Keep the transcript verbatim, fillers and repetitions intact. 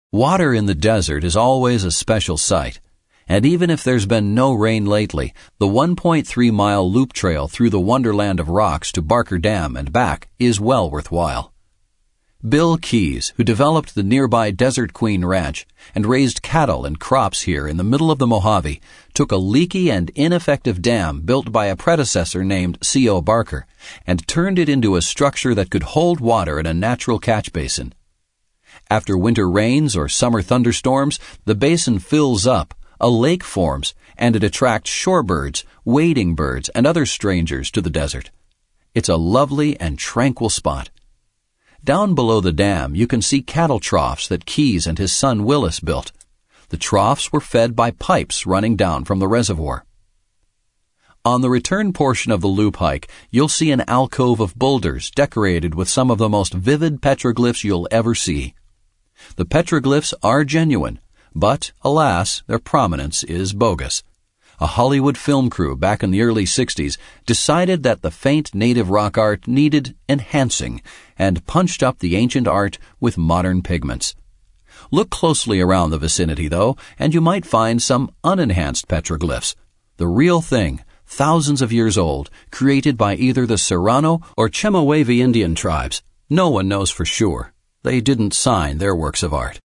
Water in the desert is always a special sight, and even if there's been no rain lately, the one point three mile loop trail through the wonderland of rocks to Barker Dam and back is well worthwhile. Bill Keyes, who developed the nearby Desert Queen Ranch and raised cattle and crops here in the middle of the Mojave, took a leaky and ineffective dam built by a predecessor named C O Barker and turned it into a structure that could hold water in a natural catch basin. After winter rains or summer thunderstorms, the basin fills up, a lake forms, and it attracts shorebirds, wading birds, and other strangers to the desert. It's a lovely and tranquil spot. Down below the dam, you can see cattle troughs that Keyes and his son Willis built. The troughs were fed by pipes running down from the reservoir. On the return portion of the loop hike, you'll see an alcove of boulders decorated with some of the most vivid petroglyphs you'll ever see. The petroglyphs are genuine, but, alas, their prominence is bogus. A Hollywood film crew back in the early sixties decided that the faint native rock art needed enhancing and punched up the ancient art with modern pigments. Look closely around the vicinity, though, and you might find some unenhanced petroglyphs. The real thing, thousands of years old, created by either the Serrano or Chemehuevi Indian tribes. No one knows for sure. They didn't sign their works of art.